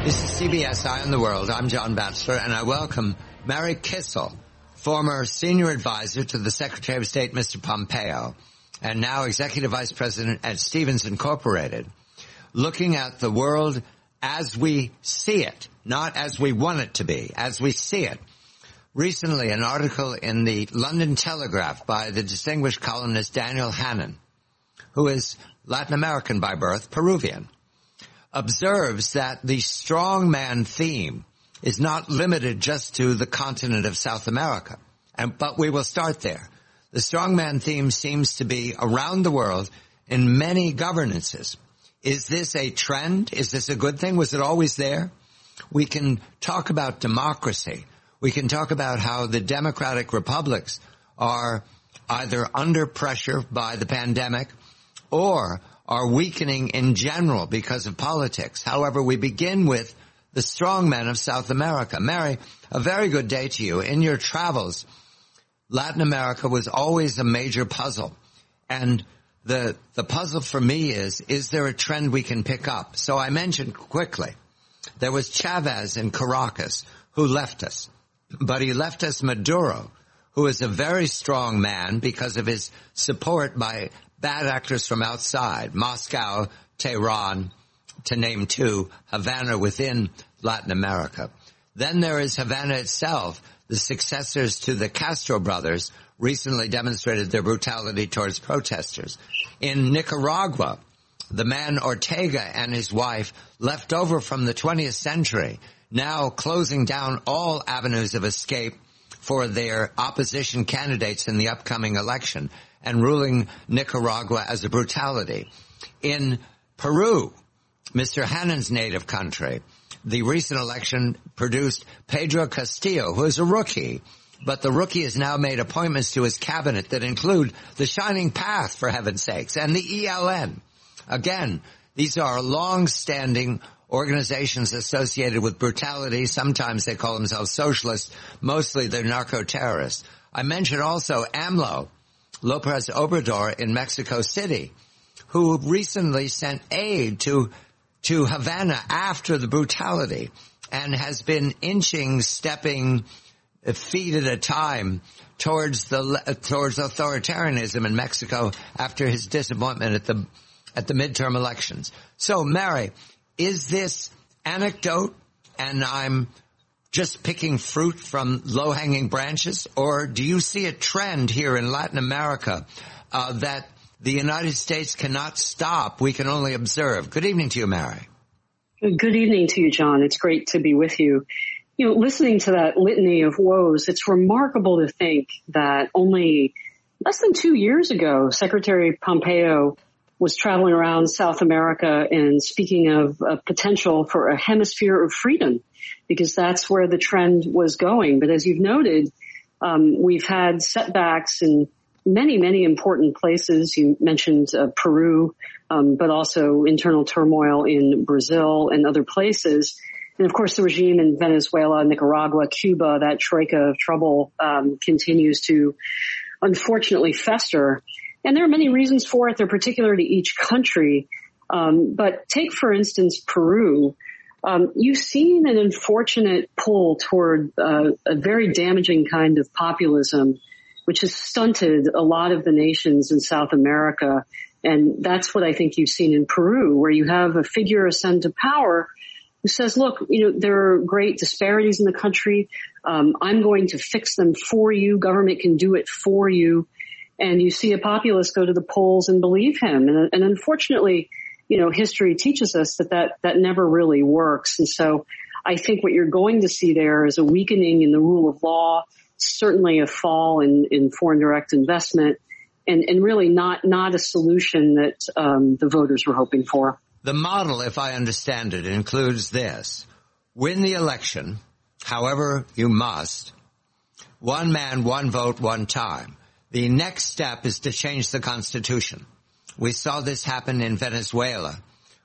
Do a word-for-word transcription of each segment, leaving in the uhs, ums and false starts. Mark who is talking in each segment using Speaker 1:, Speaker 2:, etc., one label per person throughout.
Speaker 1: This is C B S Eye on the World. I'm John Batchelor, and I welcome Mary Kissel, former senior advisor to the Secretary of State, Mister Pompeo, and now Executive Vice President at Stevens Incorporated, looking at the world as we see it, not as we want it to be, as we see it. Recently, an article in the London Telegraph by the distinguished columnist Daniel Hannan, who is Latin American by birth, Peruvian, observes that the strongman theme is not limited just to the continent of South America. And, but we will start there. The strongman theme seems to be around the world in many governances. Is this a trend? Is this a good thing? Was it always there? We can talk about democracy. We can talk about how the democratic republics are either under pressure by the pandemic or are weakening in general because of politics. However, we begin with the strongmen of South America. Mary, a very good day to you. In your travels, Latin America was always a major puzzle. And the the puzzle for me is, is there a trend we can pick up? So I mentioned quickly, there was Chavez in Caracas who left us. But he left us Maduro, who is a very strong man because of his support by bad actors from outside, Moscow, Tehran, to name two, Havana within Latin America. Then there is Havana itself. The successors to the Castro brothers recently demonstrated their brutality towards protesters. In Nicaragua, the man Ortega and his wife, left over from the twentieth century, now closing down all avenues of escape for their opposition candidates in the upcoming election and ruling Nicaragua as a brutality. In Peru, Mister Hannan's native country, the recent election produced Pedro Castillo, who is a rookie, but the rookie has now made appointments to his cabinet that include the Shining Path, for heaven's sakes, and the E L N. Again, these are long-standing organizations associated with brutality. Sometimes they call themselves socialists. Mostly they're narco-terrorists. I mentioned also AMLO, Lopez Obrador in Mexico City, who recently sent aid to to Havana after the brutality and has been inching, stepping feet at a time towards the towards authoritarianism in Mexico after his disappointment at the at the midterm elections. So, Mary, is this anecdote and I'm just picking fruit from low-hanging branches, or do you see a trend here in Latin America uh, that the United States cannot stop, we can only observe? Good evening to you, Mary.
Speaker 2: Good evening to you, John. It's great to be with you. You know, listening to that litany of woes, it's remarkable to think that only less than two years ago, Secretary Pompeo was traveling around South America and speaking of a potential for a hemisphere of freedom, because that's where the trend was going. But as you've noted, um, we've had setbacks in many, many important places. You mentioned uh, Peru, um, but also internal turmoil in Brazil and other places. And of course, the regime in Venezuela, Nicaragua, Cuba, that troika of trouble um, continues to unfortunately fester. And there are many reasons for it. They're particular to each country. Um, but take, for instance, Peru. Um, you've seen an unfortunate pull toward uh, a very damaging kind of populism, which has stunted a lot of the nations in South America. And that's what I think you've seen in Peru, where you have a figure ascend to power who says, look, you know, there are great disparities in the country. Um, I'm going to fix them for you. Government can do it for you. And you see a populace go to the polls and believe him. And, and unfortunately, you know, history teaches us that, that that never really works. And so I think what you're going to see there is a weakening in the rule of law, certainly a fall in, in foreign direct investment, and, and really not, not a solution that um, the voters were hoping for.
Speaker 1: The model, if I understand it, includes this. Win the election, however you must. One man, one vote, one time. The next step is to change the Constitution. We saw this happen in Venezuela.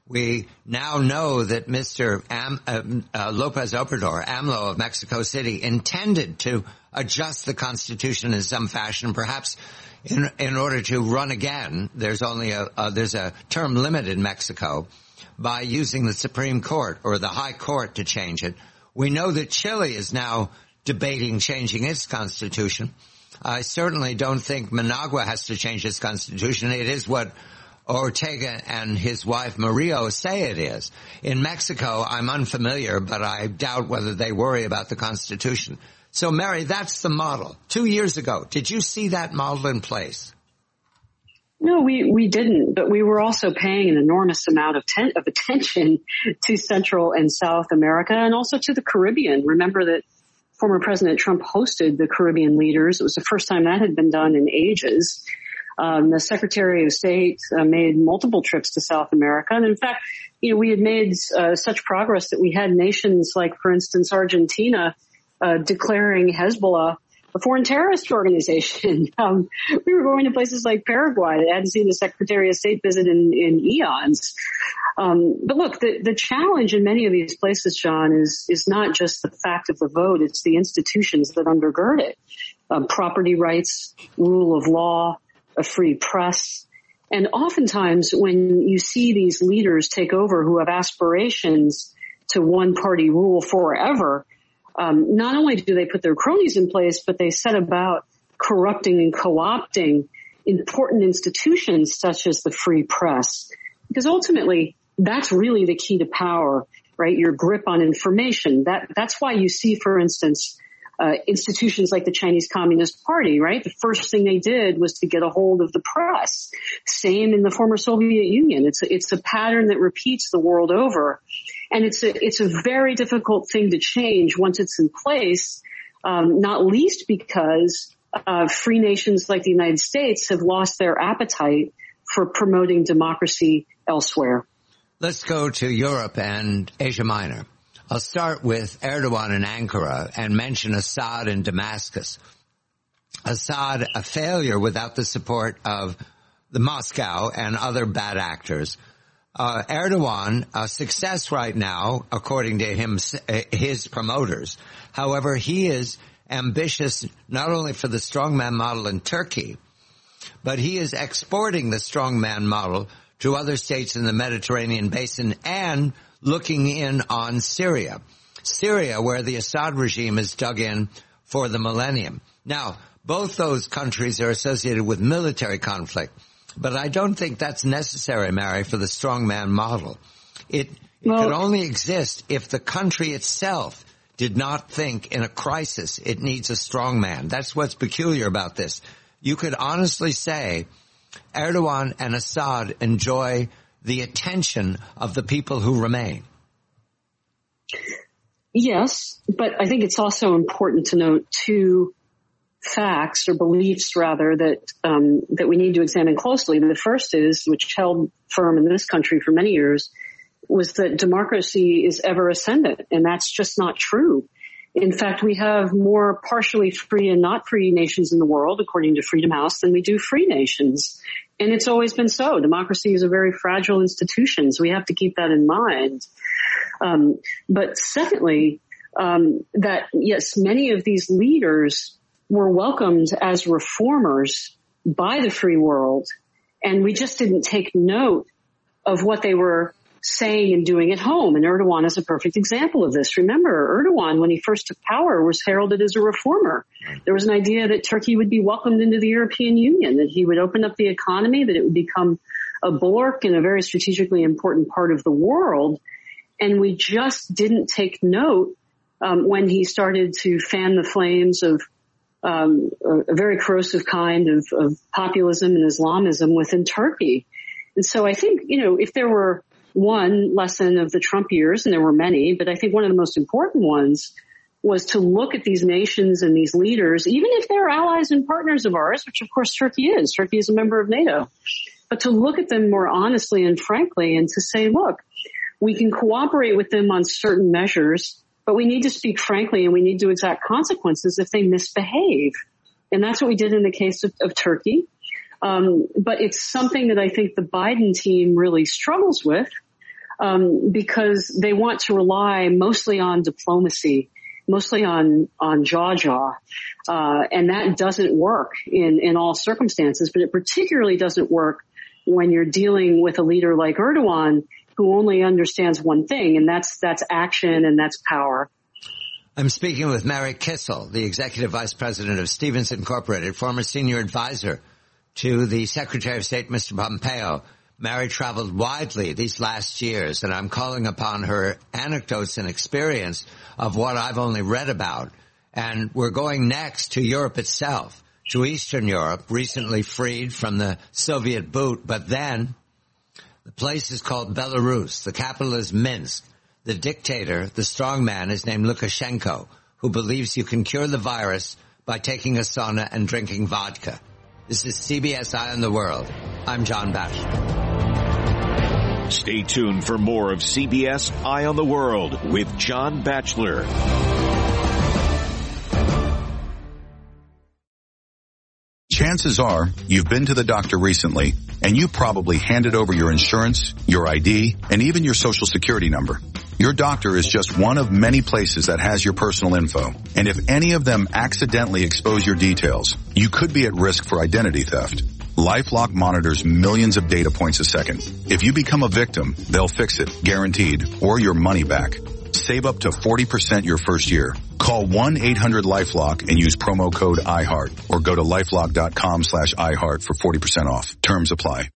Speaker 1: We now know that Mister Am, uh, uh, Lopez Obrador, AMLO of Mexico City, intended to adjust the Constitution in some fashion, perhaps in in order to run again. There's only a uh, there's a term limit in Mexico, by using the Supreme Court or the High Court to change it. We know that Chile is now debating changing its constitution. I certainly don't think Managua has to change its constitution. It is what Ortega and his wife Murillo say it is. In Mexico, I'm unfamiliar, but I doubt whether they worry about the Constitution. So, Mary, that's the model. Two years ago, did you see that model in place?
Speaker 2: No, we, we didn't, but we were also paying an enormous amount of, ten, of attention to Central and South America and also to the Caribbean. Remember that former President Trump hosted the Caribbean leaders. It was the first time that had been done in ages. Um, the Secretary of State uh, made multiple trips to South America. And in fact, you know, we had made uh, such progress that we had nations like, for instance, Argentina uh, declaring Hezbollah a foreign terrorist organization. Um, we were going to places like Paraguay that hadn't seen the Secretary of State visit in, in eons. Um, but look, the, the challenge in many of these places, John, is, is not just the fact of the vote. It's the institutions that undergird it. Um, property rights, rule of law, a free press. And oftentimes when you see these leaders take over who have aspirations to one party rule forever, um, not only do they put their cronies in place, but they set about corrupting and co-opting important institutions such as the free press. Because ultimately, that's really the key to power, right? Your grip on information. That, that's why you see, for instance, Uh, institutions like the Chinese Communist Party, right? The first thing they did was to get a hold of the press. Same in the former Soviet Union. It's a, it's a pattern that repeats the world over. And it's a, it's a very difficult thing to change once it's in place, um, not least because uh, free nations like the United States have lost their appetite for promoting democracy elsewhere.
Speaker 1: Let's go to Europe and Asia Minor. I'll start with Erdogan in Ankara and mention Assad in Damascus. Assad, a failure without the support of the Moscow and other bad actors. Uh, Erdogan, a success right now, according to him, his promoters. However, he is ambitious not only for the strongman model in Turkey, but he is exporting the strongman model to other states in the Mediterranean basin and looking in on Syria. Syria, where the Assad regime is dug in for the millennium. Now, both those countries are associated with military conflict, but I don't think that's necessary, Mary, for the strongman model. It, it well, could only exist if the country itself did not think in a crisis it needs a strongman. That's what's peculiar about this. You could honestly say Erdogan and Assad enjoy the attention of the people who remain.
Speaker 2: Yes, but I think it's also important to note two facts or beliefs, rather, that um, that we need to examine closely. The first is, which held firm in this country for many years, was that democracy is ever ascendant, and that's just not true. In fact, we have more partially free and not free nations in the world, according to Freedom House, than we do free nations. And it's always been so. Democracy is a very fragile institution, so we have to keep that in mind. Um, but secondly, um, that, yes, many of these leaders were welcomed as reformers by the free world, and we just didn't take note of what they were saying and doing at home. And Erdogan is a perfect example of this. Remember, Erdogan, when he first took power, was heralded as a reformer. There was an idea that Turkey would be welcomed into the European Union, that he would open up the economy, that it would become a bulwark in a very strategically important part of the world. And we just didn't take note um, when he started to fan the flames of um, a, a very corrosive kind of, of populism and Islamism within Turkey. And so I think, you know, if there were one lesson of the Trump years, and there were many, but I think one of the most important ones was to look at these nations and these leaders, even if they're allies and partners of ours, which of course Turkey is. Turkey is a member of NATO. But to look at them more honestly and frankly and to say, look, we can cooperate with them on certain measures, but we need to speak frankly and we need to exact consequences if they misbehave. And that's what we did in the case of, of Turkey. Um, but it's something that I think the Biden team really struggles with. Um, because they want to rely mostly on diplomacy, mostly on, on jaw-jaw. Uh, and that doesn't work in, in all circumstances, but it particularly doesn't work when you're dealing with a leader like Erdogan who only understands one thing, and that's that's action and that's power.
Speaker 1: I'm speaking with Mary Kissel, the Executive Vice President of Stevens Incorporated, former senior advisor to the Secretary of State, Mister Pompeo. Mary traveled widely these last years, and I'm calling upon her anecdotes and experience of what I've only read about. And we're going next to Europe itself, to Eastern Europe, recently freed from the Soviet boot, but then the place is called Belarus. The capital is Minsk. The dictator, the strongman, is named Lukashenko, who believes you can cure the virus by taking a sauna and drinking vodka. This is C B S Eye on the World. I'm John Batchelor.
Speaker 3: Stay tuned for more of C B S Eye on the World with John Batchelor.
Speaker 4: Chances are you've been to the doctor recently, and you probably handed over your insurance, your I D, and even your social security number. Your doctor is just one of many places that has your personal info. And if any of them accidentally expose your details, you could be at risk for identity theft. LifeLock monitors millions of data points a second. If you become a victim, they'll fix it, guaranteed, or your money back. Save up to forty percent your first year. Call one eight hundred LifeLock and use promo code iHeart, or go to lifelock dot com slash iHeart for forty percent off. Terms apply.